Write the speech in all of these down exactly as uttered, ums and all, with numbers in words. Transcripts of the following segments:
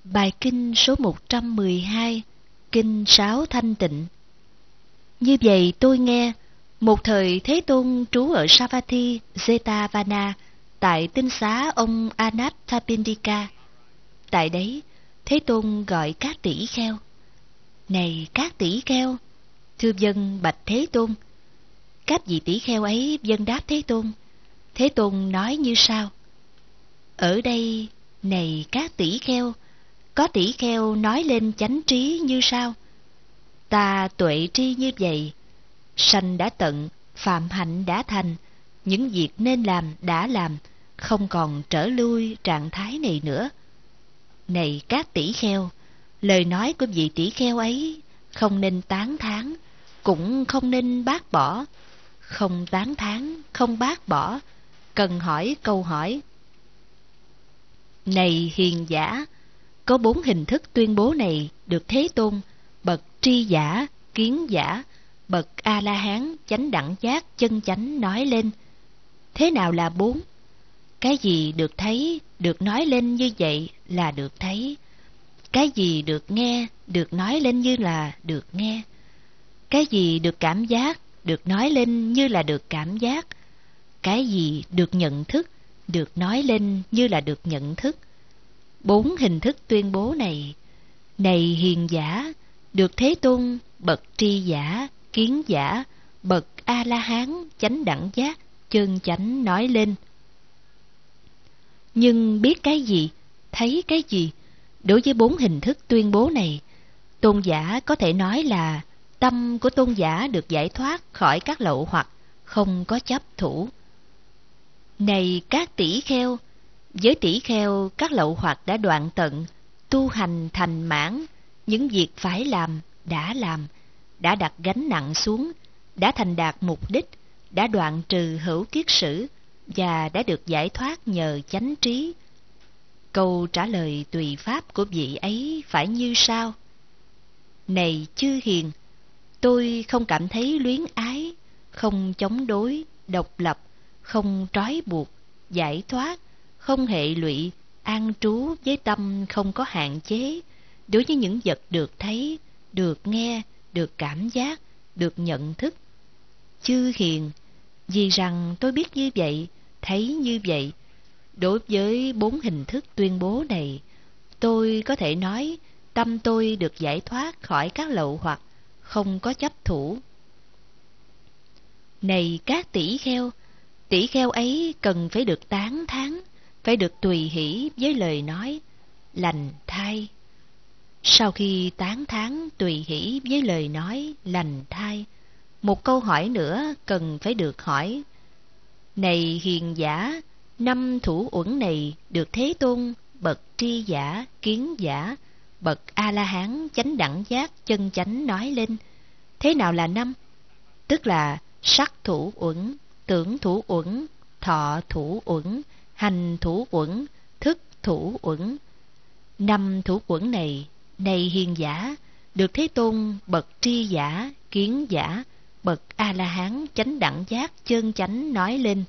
Bài kinh số một trăm mười hai, Kinh Sáu Thanh Tịnh. Như vậy tôi nghe, một thời Thế Tôn trú ở Savatthi, Jetavana, tại tinh xá ông Anathapindika. Tại đấy, Thế Tôn gọi các tỷ kheo. Này các tỷ kheo, thưa vâng bạch Thế Tôn. Các vị tỷ kheo ấy vâng đáp Thế Tôn. Thế Tôn nói như sau: Ở đây, này các tỷ kheo, có tỷ kheo nói lên chánh trí như sau: Ta tuệ tri như vậy, sanh đã tận, phạm hạnh đã thành, những việc nên làm đã làm, không còn trở lui trạng thái này nữa. Này các tỷ kheo, lời nói của vị tỷ kheo ấy không nên tán thán, cũng không nên bác bỏ. Không tán thán, không bác bỏ, cần hỏi câu hỏi. Này hiền giả, có bốn hình thức tuyên bố này được Thế Tôn, bậc tri giả, kiến giả, bậc A-la-hán, chánh đẳng giác, chân chánh nói lên. Thế nào là bốn? Cái gì được thấy, được nói lên như vậy là được thấy. Cái gì được nghe, được nói lên như là được nghe. Cái gì được cảm giác, được nói lên như là được cảm giác. Cái gì được nhận thức, được nói lên như là được nhận thức. Bốn hình thức tuyên bố này, này hiền giả, được Thế Tôn, bậc tri giả, kiến giả, bậc A-la-hán, chánh đẳng giác, chân chánh nói lên. Nhưng biết cái gì, thấy cái gì? Đối với bốn hình thức tuyên bố này, tôn giả có thể nói là tâm của tôn giả được giải thoát khỏi các lậu hoặc, không có chấp thủ. Này các tỷ kheo, với tỷ kheo các lậu hoặc đã đoạn tận, tu hành thành mãn, những việc phải làm đã làm, đã đặt gánh nặng xuống, đã thành đạt mục đích, đã đoạn trừ hữu kiết sử và đã được giải thoát nhờ chánh trí. Câu trả lời tùy pháp của vị ấy phải như sau: Này chư hiền, tôi không cảm thấy luyến ái, không chống đối, độc lập, không trói buộc, giải thoát, không hệ lụy, an trú với tâm không có hạn chế đối với những vật được thấy, được nghe, được cảm giác, được nhận thức. Chư hiền, vì rằng tôi biết như vậy, thấy như vậy, đối với bốn hình thức tuyên bố này, tôi có thể nói tâm tôi được giải thoát khỏi các lậu hoặc, không có chấp thủ. Này các tỷ kheo, tỷ kheo ấy cần phải được tán thán, phải được tùy hỷ với lời nói lành thay. Sau khi tán thán tùy hỷ với lời nói lành thay, một câu hỏi nữa cần phải được hỏi. Này hiền giả, năm thủ uẩn này được Thế Tôn, bậc tri giả, kiến giả, bậc A-la-hán, chánh đẳng giác, chân chánh nói lên. Thế nào là năm? Tức là sắc thủ uẩn, tưởng thủ uẩn, thọ thủ uẩn, hành thủ uẩn, thức thủ uẩn. Năm thủ uẩn này, này hiền giả, được Thế Tôn, bậc tri giả, kiến giả, bậc A-la-hán, chánh đẳng giác, chân chánh nói lên.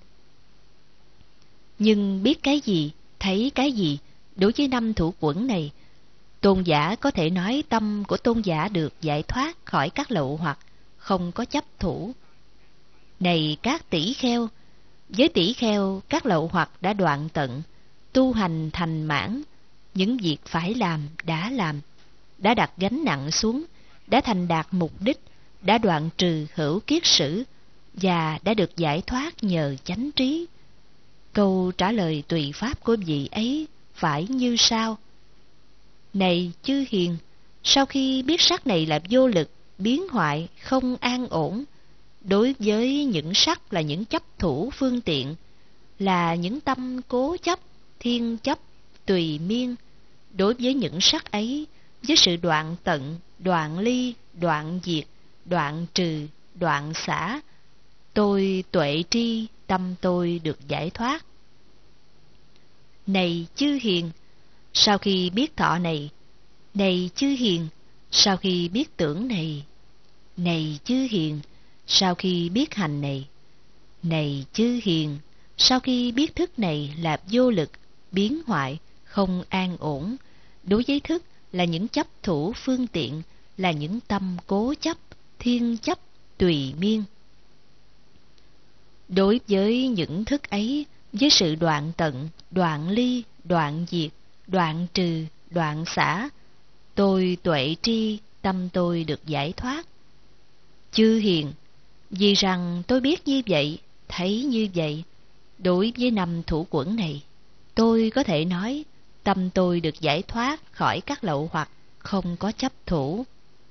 Nhưng biết cái gì, thấy cái gì? Đối với năm thủ uẩn này, tôn giả có thể nói tâm của tôn giả được giải thoát khỏi các lậu hoặc, không có chấp thủ. Này các tỷ kheo, với tỷ kheo các lậu hoặc đã đoạn tận, tu hành thành mãn, những việc phải làm đã làm, đã đặt gánh nặng xuống, đã thành đạt mục đích, đã đoạn trừ hữu kiết sử và đã được giải thoát nhờ chánh trí. Câu trả lời tùy pháp của vị ấy phải như sau: Này chư hiền, sau khi biết sắc này là vô lực, biến hoại, không an ổn, đối với những sắc là những chấp thủ phương tiện, là những tâm cố chấp, thiên chấp, tùy miên, đối với những sắc ấy, với sự đoạn tận, đoạn ly, đoạn diệt, đoạn trừ, đoạn xả, tôi tuệ tri, tâm tôi được giải thoát. Này chư hiền, sau khi biết thọ này, này chư hiền, sau khi biết tưởng này, này chư hiền, sau khi biết hành này, này chư hiền, sau khi biết thức này là vô lực, biến hoại, không an ổn, Đối với thức là những chấp thủ phương tiện, là những tâm cố chấp, thiên chấp, tùy miên. Đối với những thức ấy, với sự đoạn tận, đoạn ly, đoạn diệt, đoạn trừ, đoạn xả, tôi tuệ tri, tâm tôi được giải thoát. Chư hiền, vì rằng tôi biết như vậy, thấy như vậy, đối với năm thủ quẩn này, tôi có thể nói tâm tôi được giải thoát khỏi các lậu hoặc, không có chấp thủ.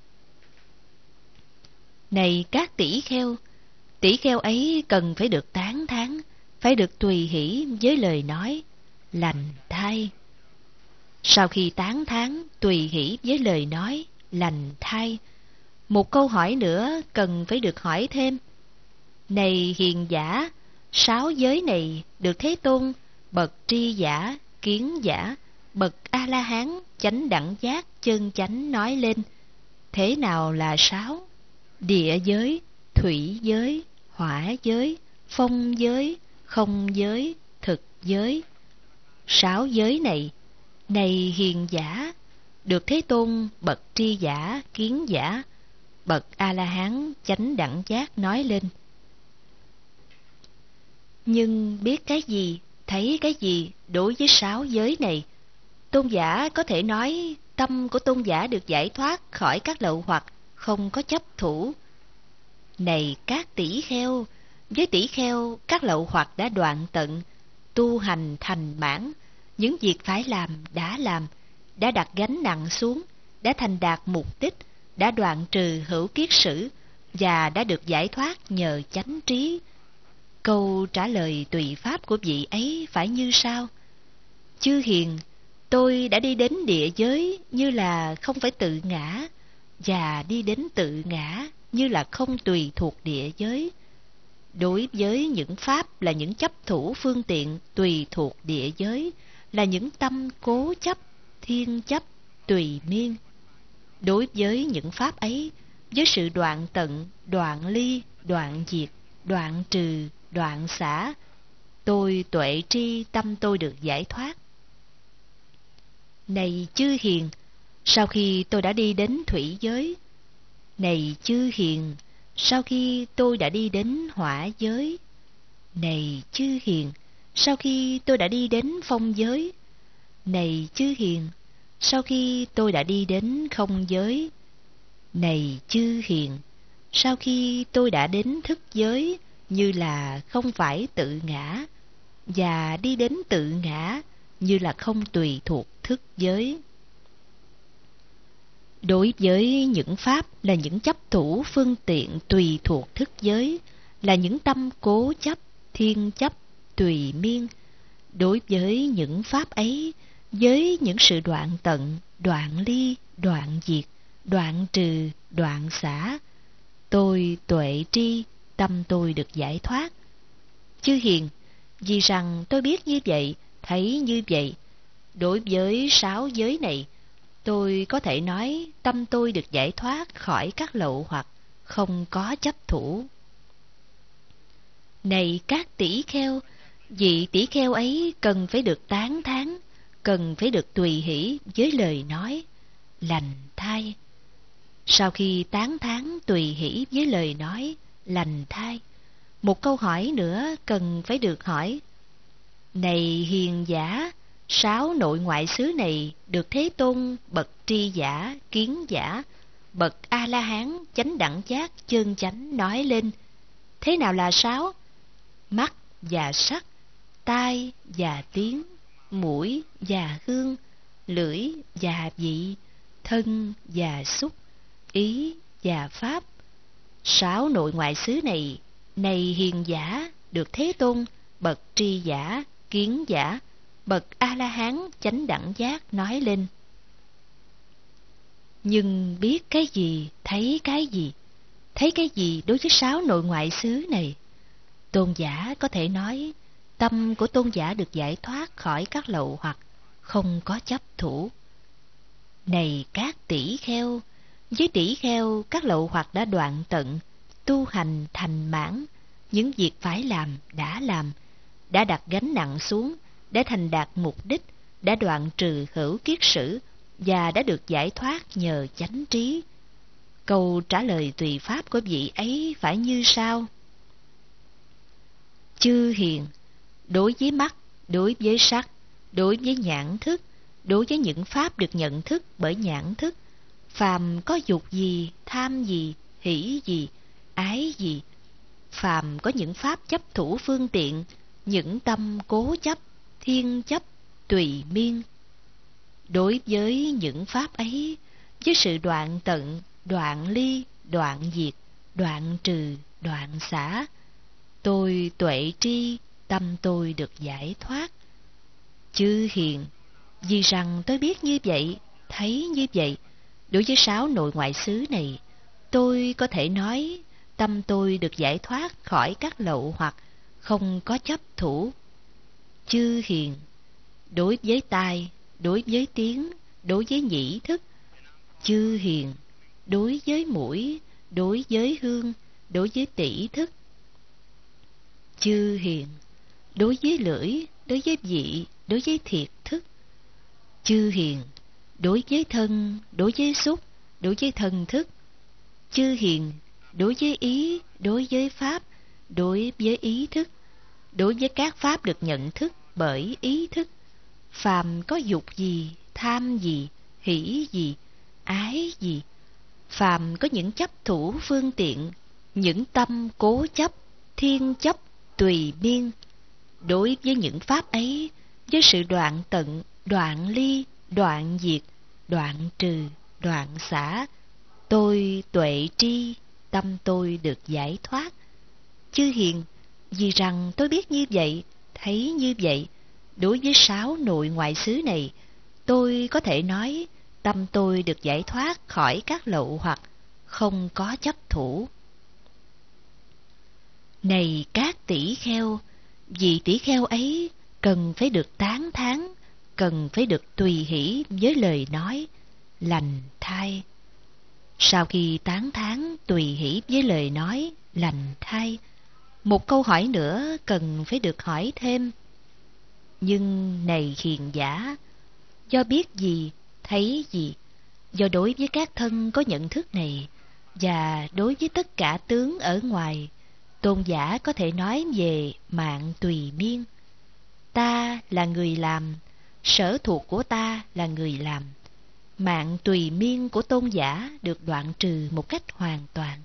Này các tỷ kheo, tỷ kheo ấy cần phải được tán thán, phải được tùy hỷ với lời nói lành thay. Sau khi tán thán tùy hỷ với lời nói lành thay, một câu hỏi nữa cần phải được hỏi thêm. Này hiền giả, sáu giới này được Thế Tôn bậc tri giả, kiến giả, bậc A La Hán, chánh đẳng giác, chân chánh nói lên, thế nào là sáu? Địa giới, thủy giới, hỏa giới, phong giới, không giới, thực giới. Sáu giới này, này hiền giả, được Thế Tôn bậc tri giả, kiến giả, bậc A La Hán, chánh đẳng giác nói lên. Nhưng biết cái gì, thấy cái gì đối với sáu giới này? Tôn giả có thể nói tâm của tôn giả được giải thoát khỏi các lậu hoặc, không có chấp thủ. Này các tỷ kheo, với tỷ kheo các lậu hoặc đã đoạn tận, tu hành thành mãn, những việc phải làm đã làm, đã đặt gánh nặng xuống, đã thành đạt mục đích, đã đoạn trừ hữu kiết sử và đã được giải thoát nhờ chánh trí. Câu trả lời tùy pháp của vị ấy phải như sau: chư hiền, tôi đã đi đến địa giới như là không phải tự ngã, và đi đến tự ngã như là không tùy thuộc địa giới. Đối với những pháp là những chấp thủ phương tiện tùy thuộc địa giới, là những tâm cố chấp, thiên chấp, tùy miên. Đối với những pháp ấy, với sự đoạn tận, đoạn ly, đoạn diệt, đoạn trừ, đoạn xả, tôi tuệ tri, tâm tôi được giải thoát. Này chư hiền, sau khi tôi đã đi đến thủy giới, này chư hiền, sau khi tôi đã đi đến hỏa giới, này chư hiền, sau khi tôi đã đi đến phong giới, này chư hiền, sau khi tôi đã đi đến không giới, này chư hiền, sau khi tôi đã đến thức giới như là không phải tự ngã, và đi đến tự ngã như là không tùy thuộc thức giới. Đối với những pháp là những chấp thủ phương tiện tùy thuộc thức giới, là những tâm cố chấp, thiên chấp, tùy miên, đối với những pháp ấy, với những sự đoạn tận, đoạn ly, đoạn diệt, đoạn trừ, đoạn xả, tôi tuệ tri, tâm tôi được giải thoát. Chư hiền, vì rằng tôi biết như vậy, thấy như vậy, đối với sáu giới này, tôi có thể nói tâm tôi được giải thoát khỏi các lậu hoặc, không có chấp thủ. Này các tỷ kheo, vị tỷ kheo ấy cần phải được tán thán, cần phải được tùy hỷ với lời nói lành thay. Sau khi tán thán tùy hỷ với lời nói lành thay, một câu hỏi nữa cần phải được hỏi. Này hiền giả, sáu nội ngoại xứ này được Thế Tôn bậc tri giả, kiến giả, bậc A La Hán, chánh đẳng giác, chân chánh nói lên, thế nào là sáu? Mắt và sắc, tai và tiếng, mũi và hương, lưỡi và vị, thân và xúc, ý và pháp. Sáu nội ngoại xứ này, này hiền giả, được Thế Tôn bậc tri giả, kiến giả, bậc A La Hán, chánh đẳng giác nói lên. Nhưng biết cái gì, thấy cái gì, thấy cái gì đối với sáu nội ngoại xứ này? Tôn giả có thể nói tâm của tôn giả được giải thoát khỏi các lậu hoặc, không có chấp thủ. Này các tỷ kheo, với tỷ kheo các lậu hoặc đã đoạn tận, tu hành thành mãn, những việc phải làm đã làm, đã đặt gánh nặng xuống, đã thành đạt mục đích, đã đoạn trừ hữu kiết sử và đã được giải thoát nhờ chánh trí. Câu trả lời tùy pháp của vị ấy phải như sau: Chư hiền, đối với mắt, đối với sắc, đối với nhãn thức, đối với những pháp được nhận thức bởi nhãn thức, phàm có dục gì, tham gì, hỷ gì, ái gì, phàm có những pháp chấp thủ phương tiện, những tâm cố chấp, thiên chấp, tùy miên. Đối với những pháp ấy, với sự đoạn tận, đoạn ly, đoạn diệt, đoạn trừ, đoạn xả, tôi tuệ tri, tâm tôi được giải thoát. Chư hiền, vì rằng tôi biết như vậy, thấy như vậy, đối với sáu nội ngoại xứ này, tôi có thể nói tâm tôi được giải thoát khỏi các lậu hoặc, không có chấp thủ. Chư hiền, đối với tai, đối với tiếng, đối với nhĩ thức. Chư hiền, đối với mũi, đối với hương, đối với tỷ thức. Chư hiền, đối với lưỡi, đối với vị, đối với thiệt thức. Chư hiền, đối với thân, đối với xúc, đối với thân thức. Chư hiền, đối với ý, đối với pháp, đối với ý thức, đối với các pháp được nhận thức bởi ý thức. Phàm có dục gì, tham gì, hỷ gì, ái gì, phàm có những chấp thủ phương tiện, những tâm cố chấp, thiên chấp, tùy biên. Đối với những pháp ấy, với sự đoạn tận, đoạn ly, đoạn diệt, đoạn trừ, đoạn xả, tôi tuệ tri, tâm tôi được giải thoát. Chư hiền, vì rằng tôi biết như vậy, thấy như vậy, đối với sáu nội ngoại xứ này, tôi có thể nói tâm tôi được giải thoát khỏi các lậu hoặc, không có chấp thủ. Này các tỷ kheo, vị tỷ kheo ấy cần phải được tán thán, cần phải được tùy hỷ với lời nói lành thay. Sau khi tán thán tùy hỷ với lời nói lành thay, một câu hỏi nữa cần phải được hỏi thêm. Nhưng này hiền giả, do biết gì, thấy gì, do đối với các thân có nhận thức này, và đối với tất cả tướng ở ngoài, tôn giả có thể nói về mạng tùy miên. Ta là người làm, sở thuộc của ta là người làm. Mạng tùy miên của tôn giả được đoạn trừ một cách hoàn toàn.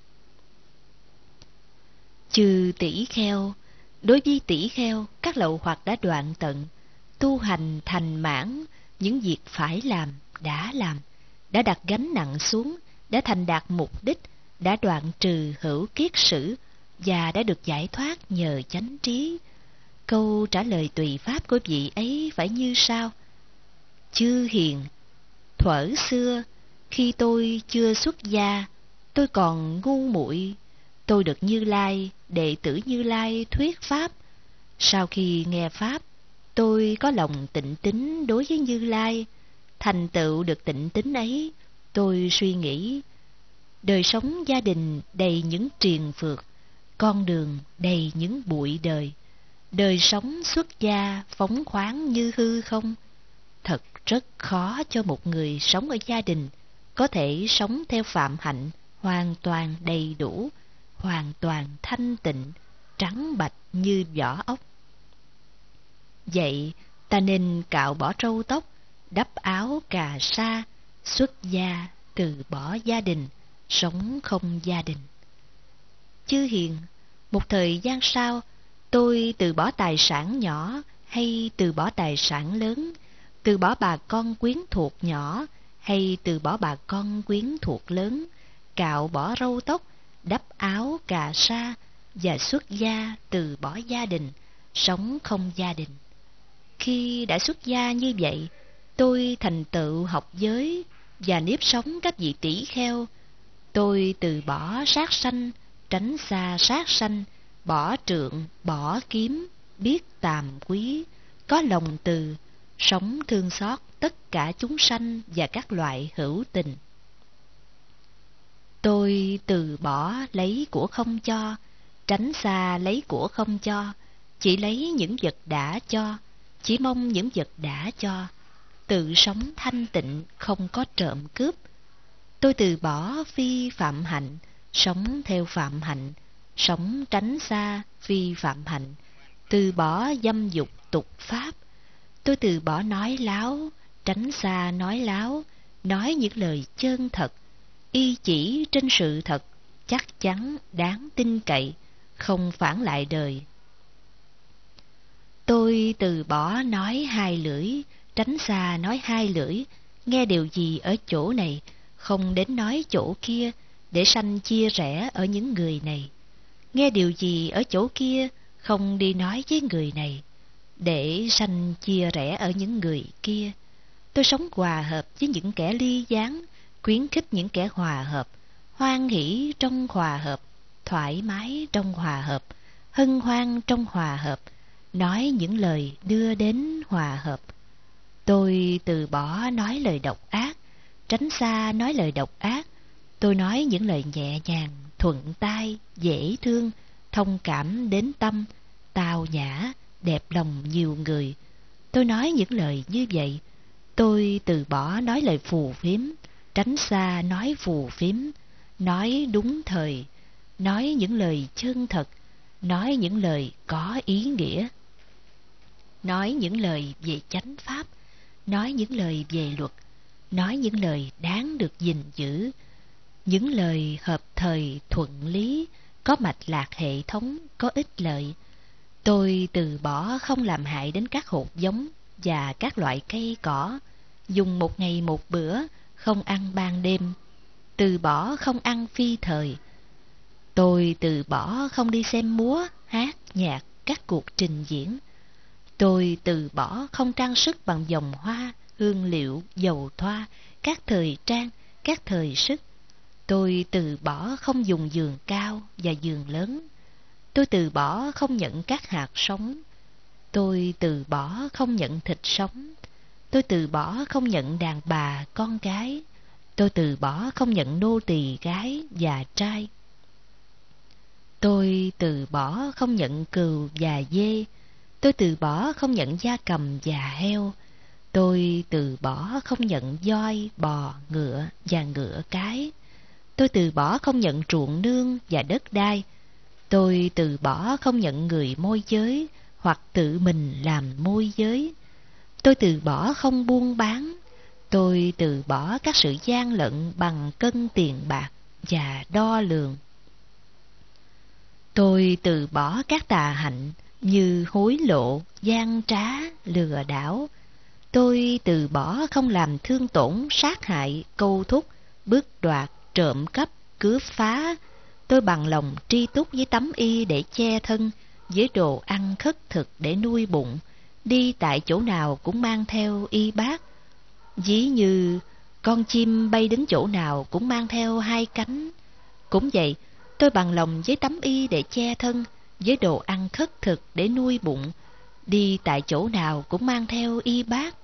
Trừ tỷ kheo, đối với tỷ kheo, các lậu hoặc đã đoạn tận, tu hành thành mãn, những việc phải làm, đã làm, đã đặt gánh nặng xuống, đã thành đạt mục đích, đã đoạn trừ hữu kiết sử, và đã được giải thoát nhờ chánh trí. Câu trả lời tùy pháp của vị ấy phải như sau: Chư hiền, thuở xưa, khi tôi chưa xuất gia, tôi còn ngu muội, tôi được Như Lai, đệ tử Như Lai thuyết pháp. Sau khi nghe pháp, tôi có lòng tịnh tín đối với Như Lai. Thành tựu được tịnh tín ấy, tôi suy nghĩ, đời sống gia đình đầy những triền phược, con đường đầy những bụi đời, đời sống xuất gia phóng khoáng như hư không. Thật rất khó cho một người sống ở gia đình có thể sống theo phạm hạnh hoàn toàn đầy đủ, hoàn toàn thanh tịnh, trắng bạch như vỏ ốc. Vậy ta nên cạo bỏ râu tóc, đắp áo cà sa, xuất gia, từ bỏ gia đình, sống không gia đình. Chư hiền, một thời gian sau, tôi từ bỏ tài sản nhỏ hay từ bỏ tài sản lớn, từ bỏ bà con quyến thuộc nhỏ hay từ bỏ bà con quyến thuộc lớn, cạo bỏ râu tóc, đắp áo cà sa và xuất gia, từ bỏ gia đình, sống không gia đình. Khi đã xuất gia như vậy, tôi thành tựu học giới và nếp sống các vị tỷ kheo. Tôi từ bỏ sát sanh, tránh xa sát sanh, bỏ trượng, bỏ kiếm, biết tàm quý, có lòng từ, sống thương xót tất cả chúng sanh và các loại hữu tình. Tôi từ bỏ lấy của không cho, tránh xa lấy của không cho, chỉ lấy những vật đã cho, chỉ mong những vật đã cho. tự sống thanh tịnh, không có trộm cướp. Tôi từ bỏ phi phạm hạnh, sống theo phạm hạnh, sống tránh xa phi phạm hạnh, từ bỏ dâm dục tục pháp. Tôi từ bỏ nói láo, tránh xa nói láo, nói những lời chân thật, y chỉ trên sự thật, chắc chắn, đáng tin cậy, không phản lại đời. Tôi từ bỏ nói hai lưỡi, tránh xa nói hai lưỡi, nghe điều gì ở chỗ này, không đến nói chỗ kia, để sanh chia rẽ ở những người này. Nghe điều gì ở chỗ kia, không đi nói với người này, để sanh chia rẽ ở những người kia. Tôi sống hòa hợp với những kẻ ly gián, khuyến khích những kẻ hòa hợp, hoan hỷ trong hòa hợp, thoải mái trong hòa hợp, hân hoan trong hòa hợp, nói những lời đưa đến hòa hợp. Tôi từ bỏ nói lời độc ác, tránh xa nói lời độc ác. Tôi nói những lời nhẹ nhàng, thuận tai, dễ thương, thông cảm đến tâm, tào nhã, đẹp lòng nhiều người. Tôi nói những lời như vậy. Tôi từ bỏ nói lời phù phiếm, tránh xa nói phù phiếm, nói đúng thời, nói những lời chân thật, nói những lời có ý nghĩa, nói những lời về chánh pháp, nói những lời về luật, nói những lời đáng được gìn giữ, những lời hợp thời thuận lý, có mạch lạc hệ thống, có ích lợi. Tôi từ bỏ không làm hại đến các hột giống và các loại cây cỏ, dùng một ngày một bữa, không ăn ban đêm, từ bỏ không ăn phi thời. Tôi từ bỏ không đi xem múa, hát, nhạc, các cuộc trình diễn. Tôi từ bỏ không trang sức bằng vòng hoa, hương liệu, dầu thoa, các thời trang, các thời sức. Tôi từ bỏ không dùng giường cao và giường lớn. Tôi từ bỏ không nhận các hạt sống. Tôi từ bỏ không nhận thịt sống. Tôi từ bỏ không nhận đàn bà, con gái. Tôi từ bỏ không nhận nô tỳ gái và trai. Tôi từ bỏ không nhận cừu và dê. Tôi từ bỏ không nhận gia cầm và heo. Tôi từ bỏ không nhận voi, bò, ngựa và ngựa cái. Tôi từ bỏ không nhận ruộng nương và đất đai. Tôi từ bỏ không nhận người môi giới hoặc tự mình làm môi giới. Tôi từ bỏ không buôn bán. Tôi từ bỏ các sự gian lận bằng cân tiền bạc và đo lường. Tôi từ bỏ các tà hạnh như hối lộ, gian trá, lừa đảo. Tôi từ bỏ không làm thương tổn, sát hại, câu thúc, bức đoạt, trộm cắp, cướp phá. Tôi bằng lòng tri túc với tấm y để che thân, với đồ ăn khất thực để nuôi bụng. Đi tại chỗ nào cũng mang theo y bát. Ví như con chim bay đến chỗ nào cũng mang theo hai cánh. Cũng vậy, tôi bằng lòng với tấm y để che thân, với đồ ăn khất thực để nuôi bụng. Đi tại chỗ nào cũng mang theo y bát.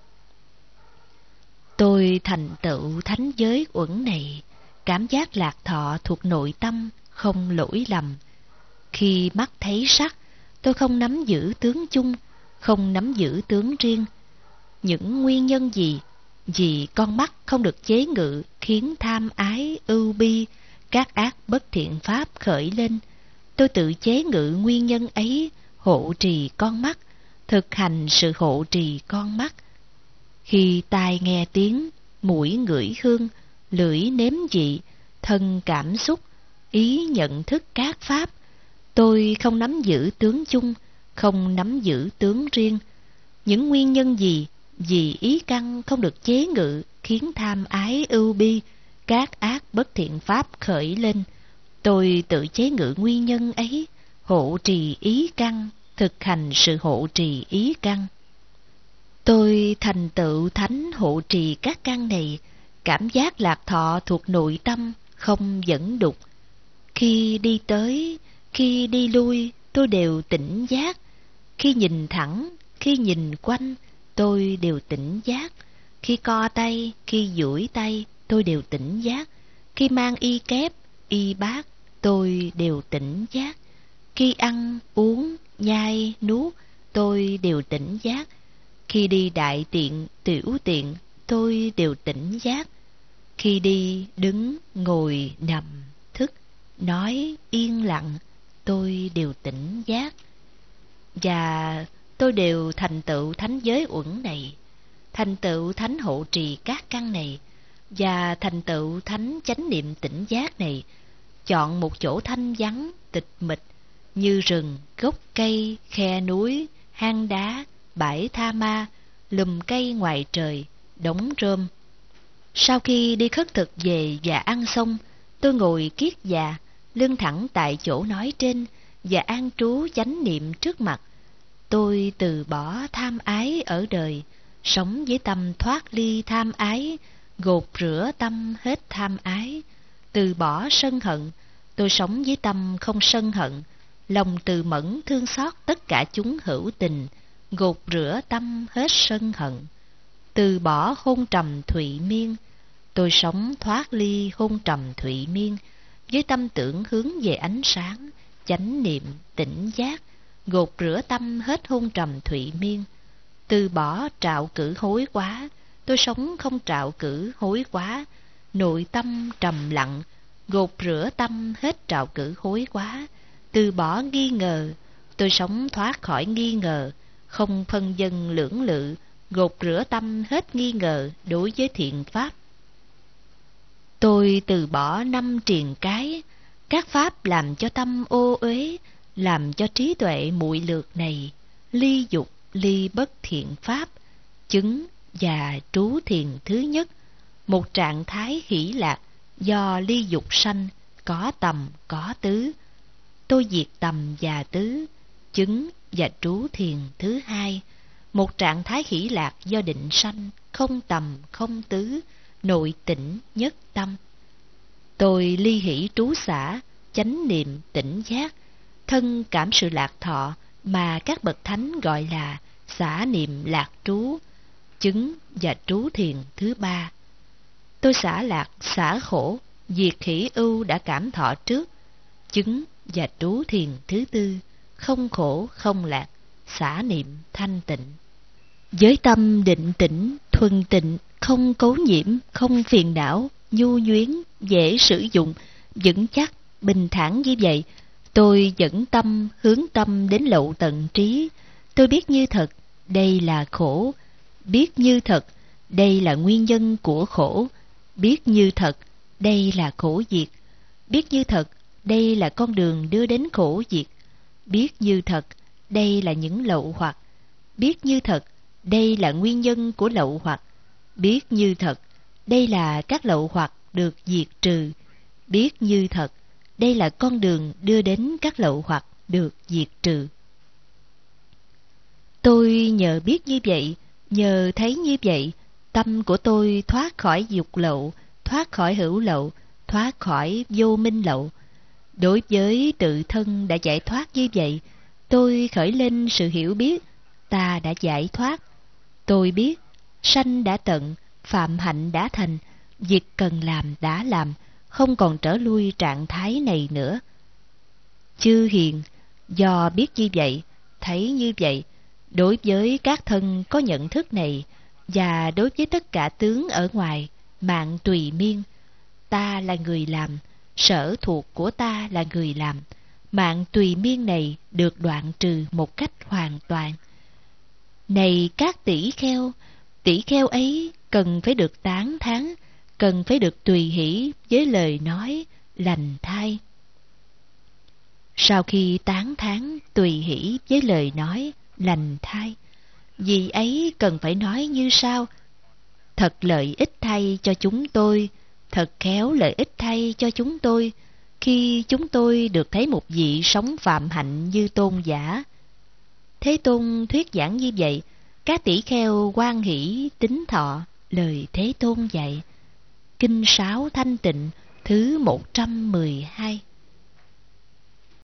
Tôi thành tựu thánh giới uẩn này, cảm giác lạc thọ thuộc nội tâm, không lỗi lầm. Khi mắt thấy sắc, tôi không nắm giữ tướng chung, không nắm giữ tướng riêng. Những nguyên nhân gì? Vì con mắt không được chế ngự, khiến tham ái, ưu bi, các ác bất thiện pháp khởi lên. Tôi tự chế ngự nguyên nhân ấy, hộ trì con mắt, thực hành sự hộ trì con mắt. Khi tai nghe tiếng, mũi ngửi hương, lưỡi nếm vị, thân cảm xúc, ý nhận thức các pháp, tôi không nắm giữ tướng chung, không nắm giữ tướng riêng. Những nguyên nhân gì? Vì ý căn không được chế ngự, khiến tham ái ưu bi, các ác bất thiện pháp khởi lên. Tôi tự chế ngự nguyên nhân ấy, hộ trì ý căn, thực hành sự hộ trì ý căn. Tôi thành tựu thánh hộ trì các căn này, cảm giác lạc thọ thuộc nội tâm, không dẫn đục. Khi đi tới, khi đi lui, tôi đều tỉnh giác. Khi nhìn thẳng, khi nhìn quanh, tôi đều tỉnh giác. Khi co tay, khi duỗi tay, tôi đều tỉnh giác. Khi mang y kép, y bát, tôi đều tỉnh giác. Khi ăn, uống, nhai, nuốt, tôi đều tỉnh giác. Khi đi đại tiện, tiểu tiện, tôi đều tỉnh giác. Khi đi, đứng, ngồi, nằm, thức, nói, yên lặng, tôi đều tỉnh giác. Và tôi đều thành tựu thánh giới uẩn này, thành tựu thánh hộ trì các căn này, và thành tựu thánh chánh niệm tỉnh giác này. Chọn một chỗ thanh vắng, tịch mịch, như rừng, gốc cây, khe núi, hang đá, bãi tha ma, lùm cây ngoài trời, đống rơm. Sau khi đi khất thực về và ăn xong, tôi ngồi kiết già, lưng thẳng tại chỗ nói trên, và an trú chánh niệm trước mặt. Tôi từ bỏ tham ái ở đời, sống với tâm thoát ly tham ái, gột rửa tâm hết tham ái. Từ bỏ sân hận, tôi sống với tâm không sân hận, lòng từ mẫn thương xót tất cả chúng hữu tình, gột rửa tâm hết sân hận. Từ bỏ hôn trầm thụy miên, tôi sống thoát ly hôn trầm thụy miên, với tâm tưởng hướng về ánh sáng, chánh niệm, tỉnh giác, gột rửa tâm hết hôn trầm thụy miên. Từ bỏ trạo cử hối quá, tôi sống không trạo cử hối quá, nội tâm trầm lặng, gột rửa tâm hết trạo cử hối quá. Từ bỏ nghi ngờ, tôi sống thoát khỏi nghi ngờ, không phân vân lưỡng lự, gột rửa tâm hết nghi ngờ đối với thiện pháp. Tôi từ bỏ năm triền cái, các pháp làm cho tâm ô uế, làm cho trí tuệ muội lược này, ly dục ly bất thiện pháp, chứng và trú thiền thứ nhất, một trạng thái hỷ lạc do ly dục sanh, có tầm có tứ. Tôi diệt tầm và tứ, chứng và trú thiền thứ hai, một trạng thái hỷ lạc do định sanh, không tầm không tứ, nội tĩnh nhất tâm. Tôi ly hỷ trú xả, chánh niệm tỉnh giác, thân cảm sự lạc thọ mà các bậc thánh gọi là xả niệm lạc trú, chứng và trú thiền thứ ba. Tôi xả lạc xả khổ, diệt hỷ ưu đã cảm thọ trước, chứng và trú thiền thứ tư, không khổ không lạc, xả niệm thanh tịnh. Với tâm định tĩnh, thuần tịnh, không cấu nhiễm, không phiền não, nhu nhuyến, dễ sử dụng, vững chắc, bình thản như vậy, tôi dẫn tâm hướng tâm đến lậu tận trí. Tôi biết như thật, đây là khổ, biết như thật, đây là nguyên nhân của khổ, biết như thật, đây là khổ diệt, biết như thật, đây là con đường đưa đến khổ diệt, biết như thật, đây là những lậu hoặc, biết như thật, đây là nguyên nhân của lậu hoặc, biết như thật, đây là các lậu hoặc được diệt trừ, biết như thật, đây là con đường đưa đến các lậu hoặc được diệt trừ. Tôi nhờ biết như vậy, nhờ thấy như vậy, tâm của tôi thoát khỏi dục lậu, thoát khỏi hữu lậu, thoát khỏi vô minh lậu. Đối với tự thân đã giải thoát như vậy, tôi khởi lên sự hiểu biết, ta đã giải thoát. Tôi biết, sanh đã tận, phạm hạnh đã thành, việc cần làm đã làm, không còn trở lui trạng thái này nữa. Chư hiền, do biết như vậy, thấy như vậy, đối với các thân có nhận thức này, và đối với tất cả tướng ở ngoài, mạng tùy miên, ta là người làm, sở thuộc của ta là người làm, mạng tùy miên này được đoạn trừ một cách hoàn toàn. Này các tỷ kheo, tỷ kheo ấy cần phải được tán thán, cần phải được tùy hỷ với lời nói lành thay. Sau khi tán thán tùy hỷ với lời nói lành thay, vì ấy cần phải nói như sau: thật lợi ích thay cho chúng tôi, thật khéo lợi ích thay cho chúng tôi, khi chúng tôi được thấy một vị sống phạm hạnh như tôn giả. Thế Tôn thuyết giảng như vậy, các tỷ kheo hoan hỷ tín thọ lời Thế Tôn dạy. Kinh Sáo Thanh Tịnh thứ một trăm mười hai.